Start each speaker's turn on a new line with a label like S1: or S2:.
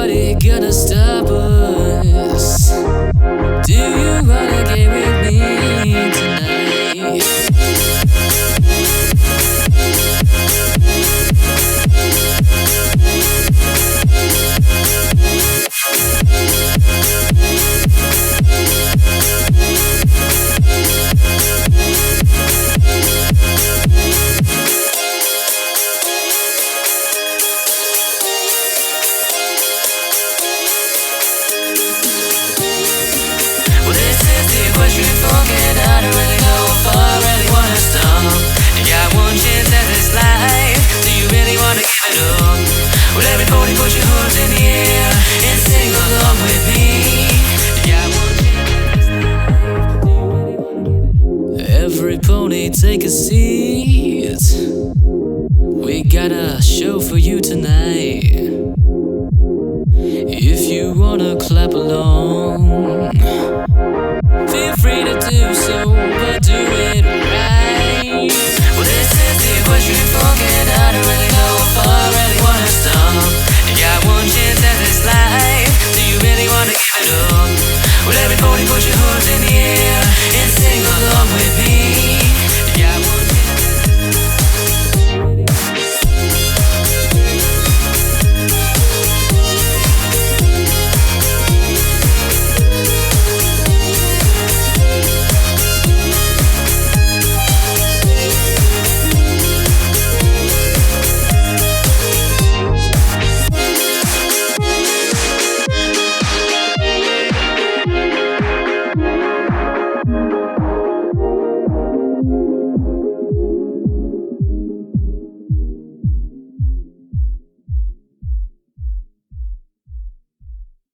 S1: nobody gonna stop us. Do you wanna get with me tonight? Forget, I don't really know if I really wanna stop. You got one chance at this life, do you really wanna give it up? Well, everybody put your hands in the air and sing along with me. You got one chance at this life, do you really wanna give it up? Every pony take a seat. We got a show for you tonight. If you wanna clap along, feel free to do so, but do it